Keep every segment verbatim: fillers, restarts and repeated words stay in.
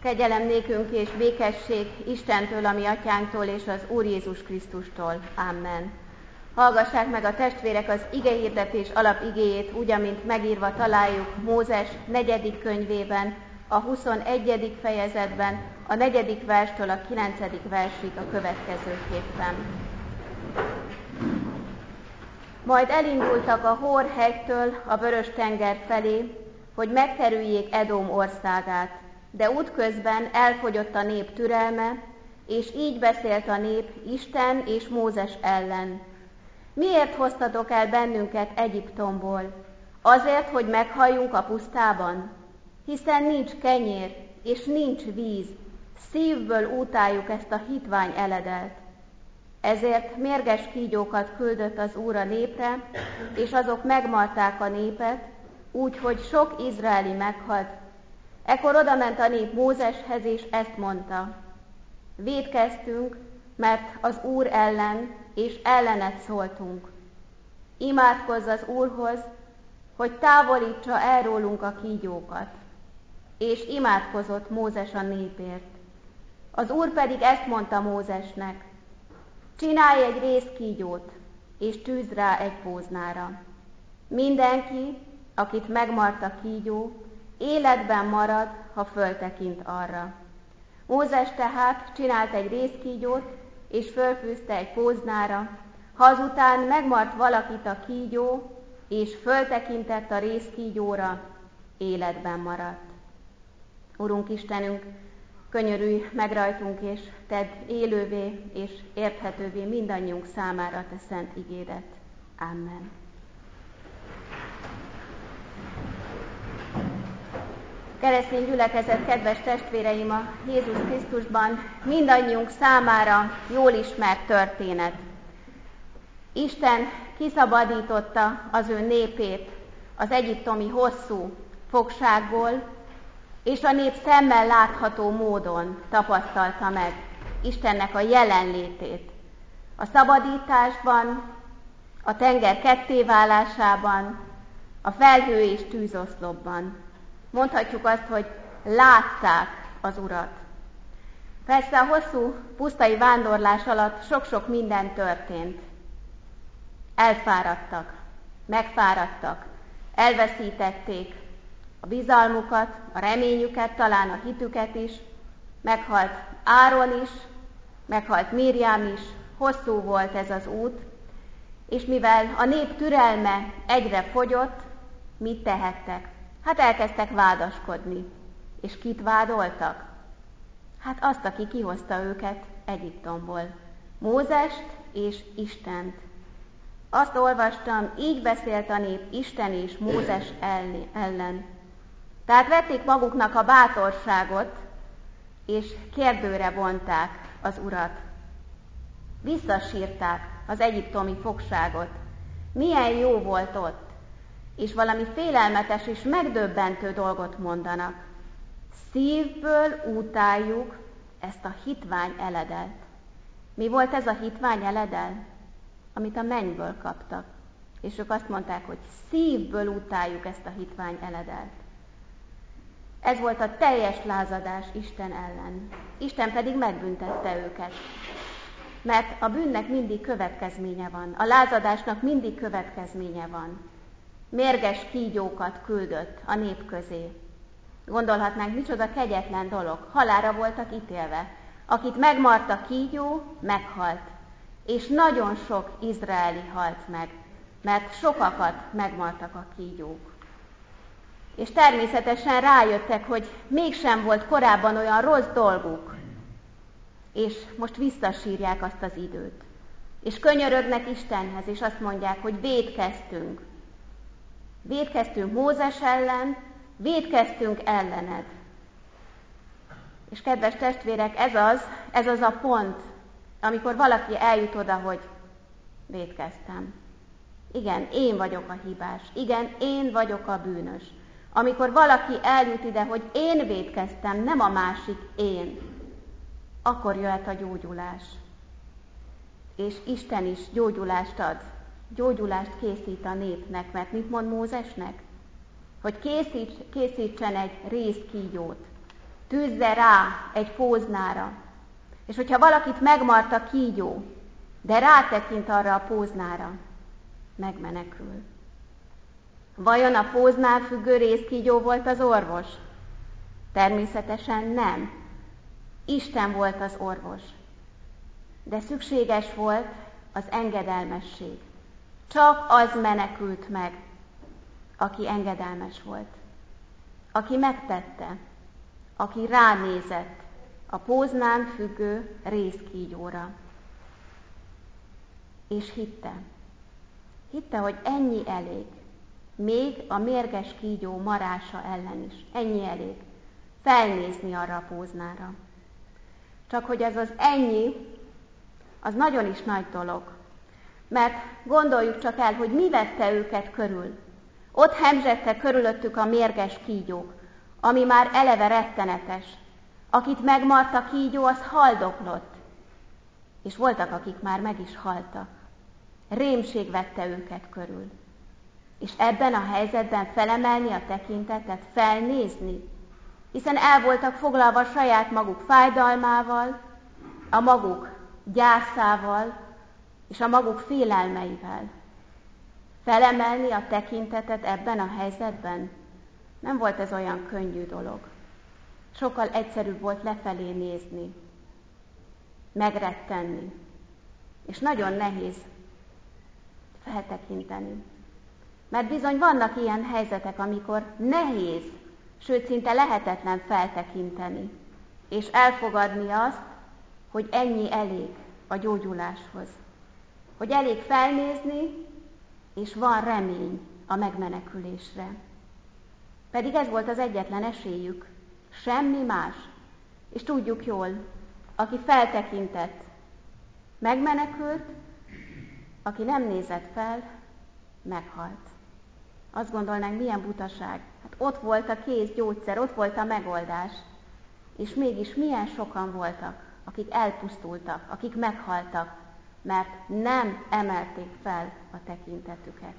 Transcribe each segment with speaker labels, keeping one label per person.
Speaker 1: Kegyelem nékünk és békesség Istentől, a mi atyánktól és az Úr Jézus Krisztustól. Amen. Hallgassák meg a testvérek az igehirdetés alapigéjét, úgy, amint megírva találjuk Mózes negyedik könyvében, a huszonegyedik fejezetben, a negyedik verstől a kilencedik versig a következőképpen. Majd elindultak a Hór hegytől a Vörös-tenger felé, hogy megkerüljék Edom országát, de útközben elfogyott a nép türelme, és így beszélt a nép Isten és Mózes ellen. Miért hoztatok el bennünket Egyiptomból? Azért, hogy meghalljunk a pusztában? Hiszen nincs kenyér, és nincs víz, szívből utáljuk ezt a hitvány eledelt. Ezért mérges kígyókat küldött az Úr a népre, és azok megmarták a népet, úgy, hogy sok izraeli meghalt. Ekkor odament a nép Mózeshez, és ezt mondta: vétkeztünk, mert az Úr ellen és ellenet szóltunk. Imádkozz az Úrhoz, hogy távolítsa el rólunk a kígyókat. És imádkozott Mózes a népért. Az Úr pedig ezt mondta Mózesnek: csinálj egy rézkígyót, és tűzd rá egy póznára. Mindenki, akit megmart a kígyó, életben marad, ha föltekint arra. Mózes tehát csinált egy rézkígyót, és fölfűzte egy póznára. Ha azután megmart valakit a kígyó, és föltekintett a rézkígyóra, életben maradt. Urunk Istenünk, könyörülj meg rajtunk, és tedd élővé és érthetővé mindannyiunk számára te szent igédet. Amen. Keresztény gyülekezet, kedves testvéreim, a Jézus Krisztusban mindannyiunk számára jól ismert történet. Isten kiszabadította az ő népét az egyiptomi hosszú fogságból, és a nép szemmel látható módon tapasztalta meg Istennek a jelenlétét. A szabadításban, a tenger kettéválásában, a felhő és tűzoszlopban. Mondhatjuk azt, hogy látták az Urat. Persze a hosszú pusztai vándorlás alatt sok-sok minden történt. Elfáradtak, megfáradtak, elveszítették a bizalmukat, a reményüket, talán a hitüket is. Meghalt Áron is, meghalt Mirjám is, hosszú volt ez az út, és mivel a nép türelme egyre fogyott, mit tehettek? Hát elkezdtek vádaskodni. És kit vádoltak? Hát azt, aki kihozta őket Egyiptomból. Mózest és Istent. Azt olvastam, így beszélt a nép Isten és Mózes ellen. Tehát vették maguknak a bátorságot, és kérdőre vonták az Urat. Visszasírták az egyiptomi fogságot. Milyen jó volt ott, és valami félelmetes és megdöbbentő dolgot mondanak. Szívből utáljuk ezt a hitvány eledelt. Mi volt ez a hitvány eledel? Amit a mennyből kaptak. És ők azt mondták, hogy szívből utáljuk ezt a hitvány eledelt. Ez volt a teljes lázadás Isten ellen. Isten pedig megbüntette őket. Mert a bűnnek mindig következménye van. A lázadásnak mindig következménye van. Mérges kígyókat küldött a nép közé. Gondolhatnánk, micsoda kegyetlen dolog. Halálra voltak ítélve. Akit megmart a kígyó, meghalt. És nagyon sok izraeli halt meg, mert sokakat megmartak a kígyók. És természetesen rájöttek, hogy mégsem volt korábban olyan rossz dolguk, és most visszasírják azt az időt. És könyörögnek Istenhez, és azt mondják, hogy vétkeztünk. Vétkeztünk Mózes ellen, vétkeztünk ellened. És kedves testvérek, ez az, ez az a pont, amikor valaki eljut oda, hogy vétkeztem. Igen, én vagyok a hibás. Igen, én vagyok a bűnös. Amikor valaki eljut ide, hogy én vétkeztem, nem a másik én, akkor jöhet a gyógyulás. És Isten is gyógyulást ad. Gyógyulást készít a népnek, mert mit mond Mózesnek? Hogy készíts, készítsen egy rézkígyót. tűzze rá egy póznára, és hogyha valakit megmart a kígyó, de rátekint arra a póznára, megmenekül. Vajon a póznál függő rézkígyó volt az orvos? Természetesen nem. Isten volt az orvos. De szükséges volt az engedelmesség. Csak az menekült meg, aki engedelmes volt. Aki megtette, aki ránézett a póznán függő rézkígyóra. És hitte. Hitte, hogy ennyi elég. Még a mérges kígyó marása ellen is. Ennyi elég. Felnézni arra a póznára. Csak hogy ez az ennyi, az nagyon is nagy dolog. Mert gondoljuk csak el, hogy mi vette őket körül. Ott hemzsegtek körülöttük a mérges kígyók, ami már eleve rettenetes. Akit megmart a kígyó, az haldoklott. És voltak, akik már meg is haltak. Rémség vette őket körül. És ebben a helyzetben felemelni a tekintetet, felnézni, hiszen el voltak foglalva saját maguk fájdalmával, a maguk gyászával és a maguk félelmeivel. Felemelni a tekintetet ebben a helyzetben nem volt ez olyan könnyű dolog. Sokkal egyszerűbb volt lefelé nézni, megrettenni, és nagyon nehéz feltekinteni. Mert bizony vannak ilyen helyzetek, amikor nehéz, sőt szinte lehetetlen feltekinteni, és elfogadni azt, hogy ennyi elég a gyógyuláshoz. Hogy elég felnézni, és van remény a megmenekülésre. Pedig ez volt az egyetlen esélyük, semmi más. És tudjuk jól, aki feltekintett, megmenekült, aki nem nézett fel, meghalt. Azt gondolnánk, milyen butaság. Hát ott volt a kész gyógyszer, ott volt a megoldás. És mégis milyen sokan voltak, akik elpusztultak, akik meghaltak, mert nem emelték fel a tekintetüket.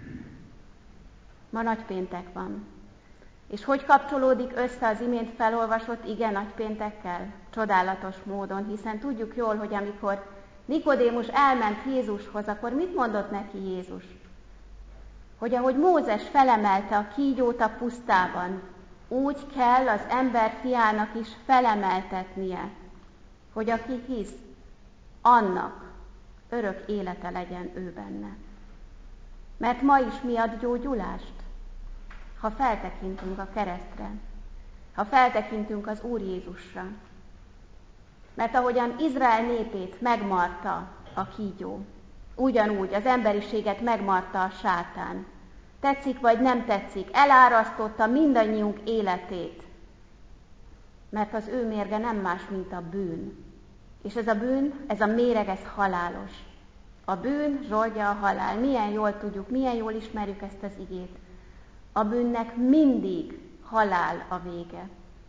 Speaker 1: Ma nagypéntek van. És hogy kapcsolódik össze az imént felolvasott ige nagypéntekkel? Csodálatos módon, hiszen tudjuk jól, hogy amikor Nikodémus elment Jézushoz, akkor mit mondott neki Jézus? Hogy ahogy Mózes felemelte a kígyót a pusztában, úgy kell az ember fiának is felemeltetnie, hogy aki hisz, annak örök élete legyen ő benne. Mert ma is mi ad gyógyulást? Ha feltekintünk a keresztre, ha feltekintünk az Úr Jézusra. Mert ahogyan Izrael népét megmarta a kígyó, ugyanúgy az emberiséget megmarta a sátán. Tetszik vagy nem tetszik, elárasztotta mindannyiunk életét. Mert az ő mérge nem más, mint a bűn. És ez a bűn, ez a méreg, ez halálos. A bűn zsoldja a halál. Milyen jól tudjuk, milyen jól ismerjük ezt az igét. A bűnnek mindig halál a vége.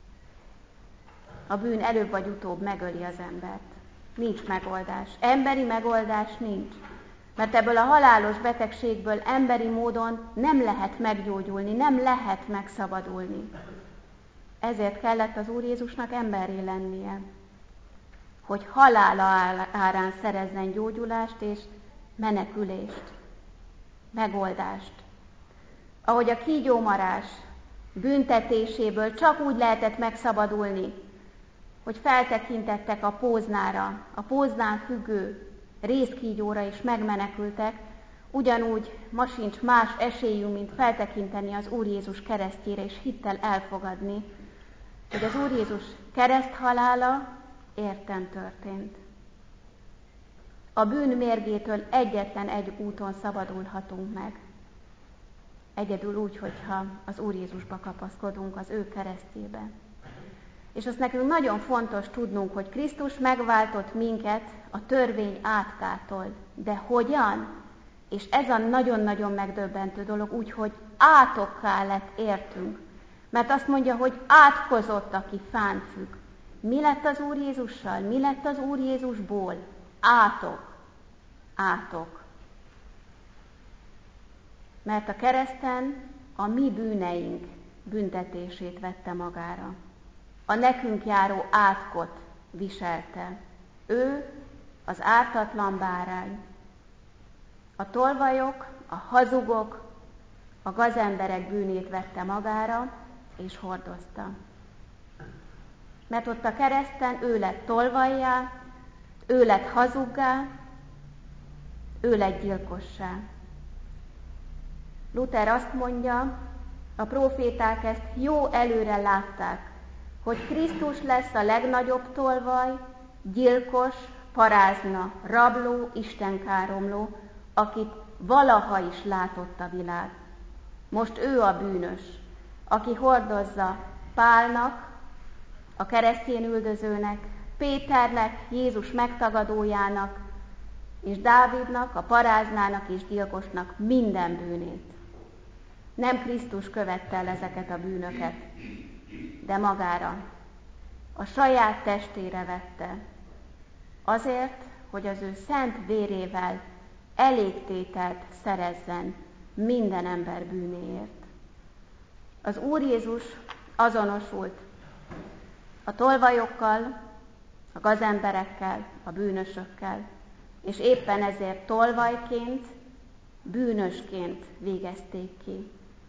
Speaker 1: A bűn előbb vagy utóbb megöli az embert. Nincs megoldás. Emberi megoldás nincs. Mert ebből a halálos betegségből emberi módon nem lehet meggyógyulni, nem lehet megszabadulni. Ezért kellett az Úr Jézusnak emberré lennie, hogy halála árán szerezzen gyógyulást és menekülést, megoldást. Ahogy a kígyómarás büntetéséből csak úgy lehetett megszabadulni, hogy feltekintettek a póznára, a póznán függő rézkígyóra és megmenekültek, ugyanúgy ma sincs más esélyünk, mint feltekinteni az Úr Jézus keresztjére és hittel elfogadni, hogy az Úr Jézus kereszthalála értem történt. A bűn mérgétől egyetlen egy úton szabadulhatunk meg. Egyedül úgy, hogyha az Úr Jézusba kapaszkodunk, az ő keresztjébe. És azt nekünk nagyon fontos tudnunk, hogy Krisztus megváltott minket a törvény átkától. De hogyan? És ez a nagyon-nagyon megdöbbentő dolog, úgyhogy átokká lett értünk. Mert azt mondja, hogy átkozott, aki fán függ. Mi lett az Úr Jézussal? Mi lett az Úr Jézusból? Átok. Átok. Mert a kereszten a mi bűneink büntetését vette magára. a nekünk járó átkot viselte. Ő az ártatlan bárány. A tolvajok, a hazugok, a gazemberek bűnét vette magára, és hordozta. Mert ott a kereszten ő lett tolvajjá, ő lett hazuggá, ő lett gyilkossá. Luther azt mondja, a próféták ezt jó előre látták, hogy Krisztus lesz a legnagyobb tolvaj, gyilkos, parázna, rabló, istenkáromló, akit valaha is látott a világ. Most ő a bűnös, aki hordozza Pálnak, a keresztény üldözőnek, Péternek, Jézus megtagadójának, és Dávidnak, a paráznának és gyilkosnak minden bűnét. Nem Krisztus követte el ezeket a bűnöket, de magára, a saját testére vette, azért, hogy az ő szent vérével elégtételt szerezzen minden ember bűnéért. Az Úr Jézus azonosult a tolvajokkal, a gazemberekkel, a bűnösökkel, és éppen ezért tolvajként, bűnösként végezték ki.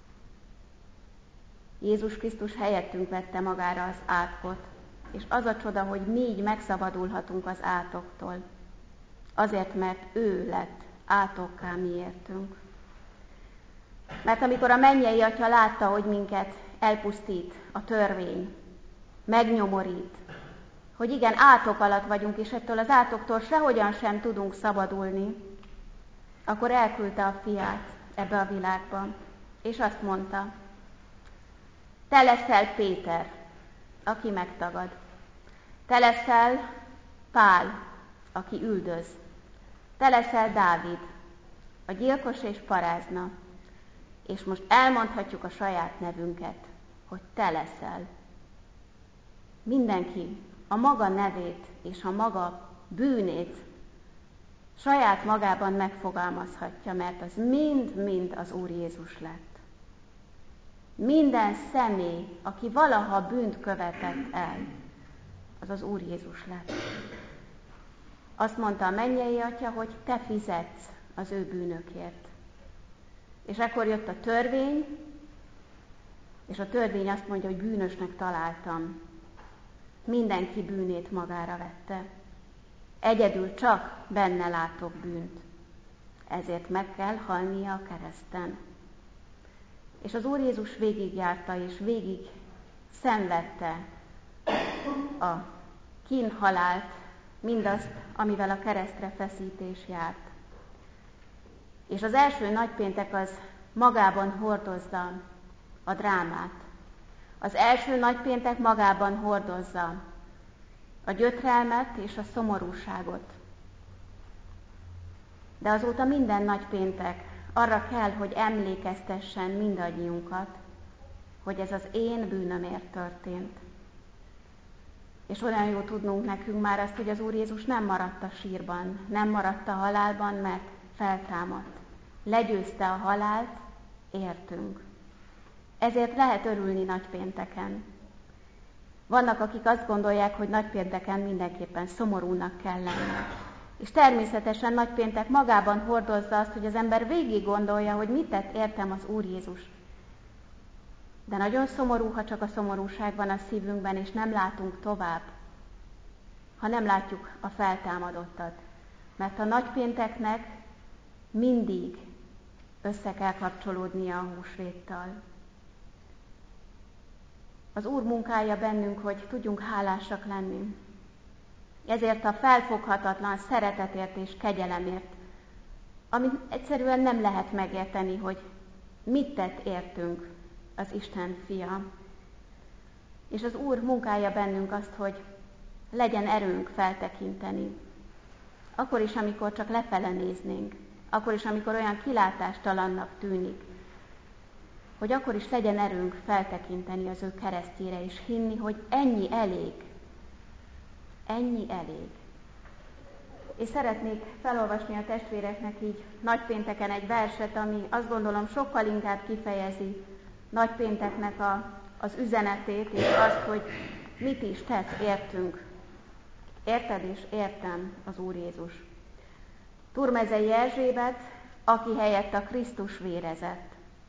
Speaker 1: Jézus Krisztus helyettünk vette magára az átkot, és az a csoda, hogy mi így megszabadulhatunk az átoktól. Azért, mert ő lett átokká miértünk. Mert amikor a mennyei Atya látta, hogy minket elpusztít a törvény, megnyomorít, hogy igen, átok alatt vagyunk, és ettől az átoktól sehogyan sem tudunk szabadulni, akkor elküldte a fiát ebbe a világba, és azt mondta, te leszel Péter, aki megtagad. Te leszel Pál, aki üldöz. Te leszel Dávid, a gyilkos és parázna. És most elmondhatjuk a saját nevünket, hogy te leszel. Mindenki a maga nevét és a maga bűnét saját magában megfogalmazhatja, mert az mind-mind az Úr Jézus lett. Minden személy, aki valaha bűnt követett el, az az Úr Jézus lett. Azt mondta a mennyei Atya, hogy te fizetsz az ő bűnökért. És ekkor jött a törvény, és a törvény azt mondja, hogy bűnösnek találtam. Mindenki bűnét magára vette. Egyedül csak benne látok bűnt. Ezért meg kell halnia a kereszten. És az Úr Jézus végigjárta, és végig szenvedte a kínhalált, mindazt, amivel a keresztre feszítés járt. És az első nagypéntek az magában hordozza a drámát. Az első nagypéntek magában hordozza a gyötrelmet és a szomorúságot. De azóta minden nagypéntek arra kell, hogy emlékeztessen mindannyiunkat, hogy ez az én bűnömért történt. És olyan jó tudnunk nekünk már azt, hogy az Úr Jézus nem maradt a sírban, nem maradt a halálban, mert feltámadt. Legyőzte a halált, értünk. Ezért lehet örülni nagypénteken. Vannak, akik azt gondolják, hogy nagypénteken mindenképpen szomorúnak kell lenni. És természetesen nagypéntek magában hordozza azt, hogy az ember végig gondolja, hogy mit tett értem az Úr Jézus. De nagyon szomorú, ha csak a szomorúság van a szívünkben, és nem látunk tovább, ha nem látjuk a feltámadottat. Mert a nagypénteknek mindig össze kell kapcsolódnia a húsvéttal. Az Úr munkája bennünk, hogy tudjunk hálásak lenni. Ezért a felfoghatatlan szeretetért és kegyelemért, amit egyszerűen nem lehet megérteni, hogy mit tett értünk az Isten fia. És az Úr munkája bennünk azt, hogy legyen erőnk feltekinteni. Akkor is, amikor csak lefele néznénk, akkor is, amikor olyan kilátástalannak tűnik, hogy akkor is legyen erőnk feltekinteni az ő keresztjére, és hinni, hogy ennyi elég. Ennyi elég. És szeretnék felolvasni a testvéreknek így nagypénteken egy verset, ami azt gondolom sokkal inkább kifejezi nagypénteknek a, az üzenetét, és azt, hogy mit is tett, értünk. Érted és értem az Úr Jézus. Turmezei Erzsébet, aki helyett a Krisztus vérezett.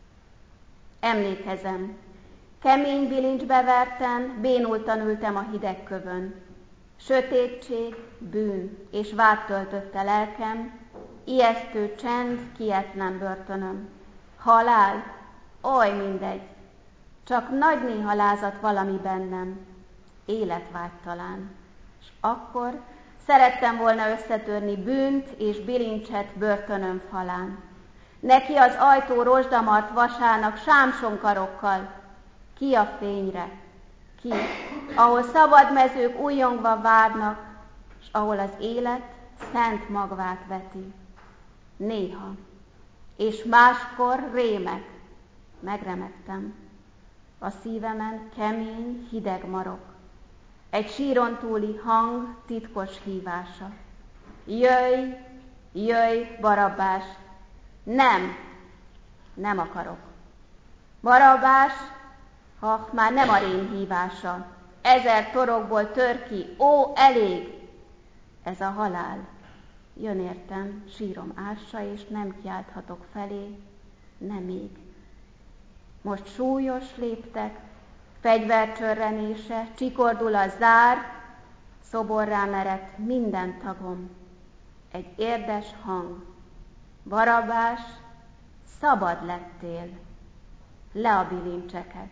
Speaker 1: Emlékezem, kemény bilincsbe verten, bénultan ültem a hideg kövön. Sötétség, bűn és vád töltötte lelkem, ijesztő csend, kietlen börtönöm. Halál, oly mindegy, csak nagy néha lázadt valami bennem, életvágytalán. És akkor szerettem volna összetörni bűnt és bilincset börtönöm falán. Neki az ajtó rozsdamart vasának sámsonkarokkal, ki a fényre, ki, ahol szabad mezők újjongva várnak, s ahol az élet szent magvát veti. Néha, és máskor rémek, megremegtem. A szívemen kemény, hideg marok. Egy síron túli hang titkos hívása. Jöjj, jöjj, Barabbás! Nem, nem akarok. Barabbás, ha már nem a rém hívása. Ezer torokból tör ki, ó, elég! Ez a halál. Jön értem, sírom ássa, és nem kiálthatok felé, nem még. Most súlyos léptek, fegyvercsörrenése, csikordul a zár, szoborrá merett minden tagom. Egy érdes hang. Barabbás, szabad lettél, le a bilincseket.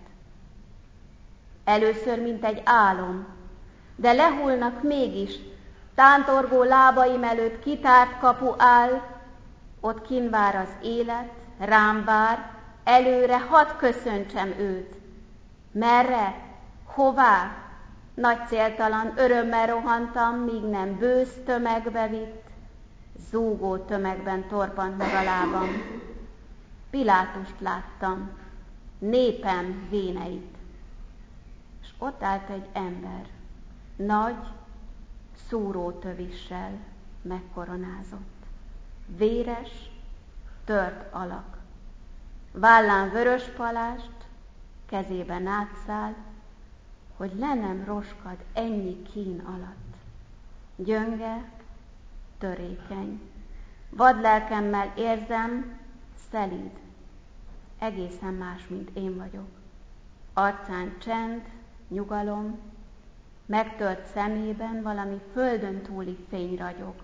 Speaker 1: Először, mint egy álom, de lehullnak mégis, tántorgó lábaim előtt kitárt kapu áll, ott kinn vár az élet, rám vár, előre hadd köszöntsem őt. Merre? Hová? Nagy céltalan örömmel rohantam, míg nem bősz tömegbe vitt, zúgó tömegben torpant meg a lábam. Pilátust láttam, népem véneit. És ott állt egy ember, nagy, szúrótövissel megkoronázott. Véres, tört alak. Vállán vörös palást, kezében átszál, hogy le nem roskad ennyi kín alatt. Gyönge, törékeny, vadlelkemmel érzem, szelíd, egészen más, mint én vagyok. Arcán csend, nyugalom, megtört szemében valami földön túli fény ragyog.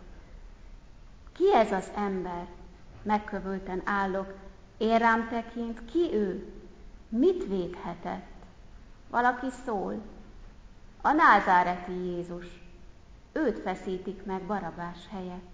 Speaker 1: Ki ez az ember? Megkövülten állok, én rám tekint, ki ő? Mit védhetett? Valaki szól. A názáreti Jézus. Őt feszítik meg Barabbás helyett.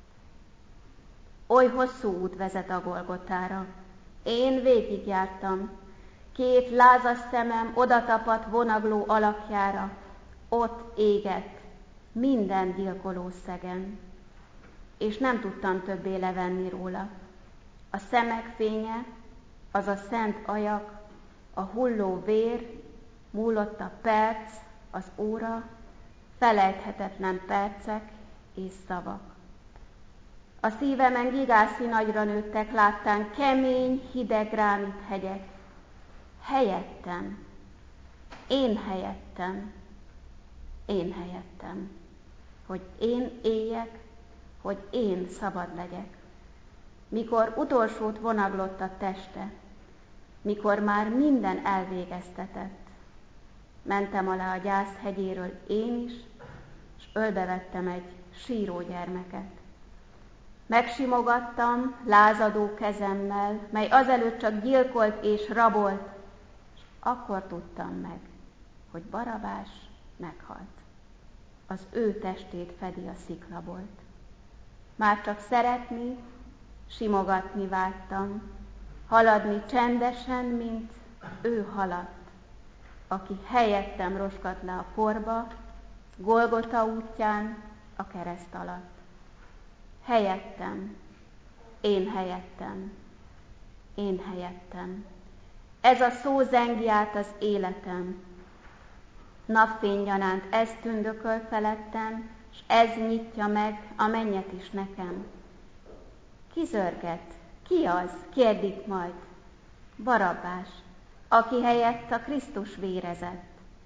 Speaker 1: Oly hosszú út vezet a Golgotára. Én végigjártam. Két lázas szemem odatapadt vonagló alakjára. Ott égett minden gyilkoló szegen. És nem tudtam többé levenni róla. A szemek fénye, az a szent ajak, a hulló vér, múlott a perc, az óra, felejthetetlen percek és szavak. A szívemen gigászi nagyra nőttek, láttán kemény, hideg gránit hegyek. Helyettem, én helyettem, én helyettem, hogy én éljek, hogy én szabad legyek. Mikor utolsót vonaglott a teste, mikor már minden elvégeztetett, mentem alá a gyász hegyéről én is, és ölbevettem egy síró gyermeket. Megsimogattam lázadó kezemmel, mely azelőtt csak gyilkolt és rabolt, és akkor tudtam meg, hogy Barabbás meghalt. Az ő testét fedi a sziklabolt. Már csak szeretni, simogatni vágytam, haladni csendesen, mint ő haladt, aki helyettem roskadt le a porba, Golgota útján, a kereszt alatt. Helyettem, én helyettem, én helyettem. Ez a szó zengi át az életem. Napfénygyanánt ez tündököl felettem, s ez nyitja meg a mennyet is nekem. Ki zörget? Ki az? Kérdik majd. Barabbás, aki helyett a Krisztus vérezett, s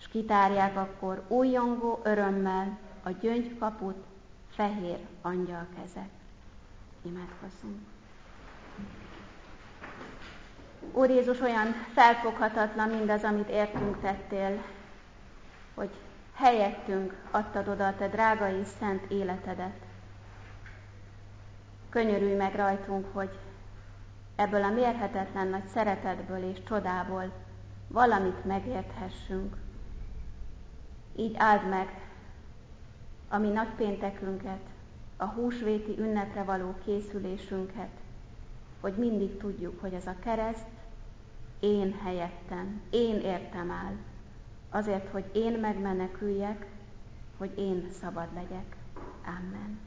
Speaker 1: és kitárják akkor újjongó örömmel a gyöngykaput fehér angyal kezek. Imádkozzunk. Úr Jézus, olyan felfoghatatlan mindaz, amit értünk tettél, hogy helyettünk adtad oda a te drága és szent életedet. Könyörülj meg rajtunk, hogy ebből a mérhetetlen nagy szeretetből és csodából valamit megérthessünk. Így áld meg a mi nagypéntekünket, a húsvéti ünnepre való készülésünket, hogy mindig tudjuk, hogy ez a kereszt én helyettem, én értem áll, azért, hogy én megmeneküljek, hogy én szabad legyek. Amen.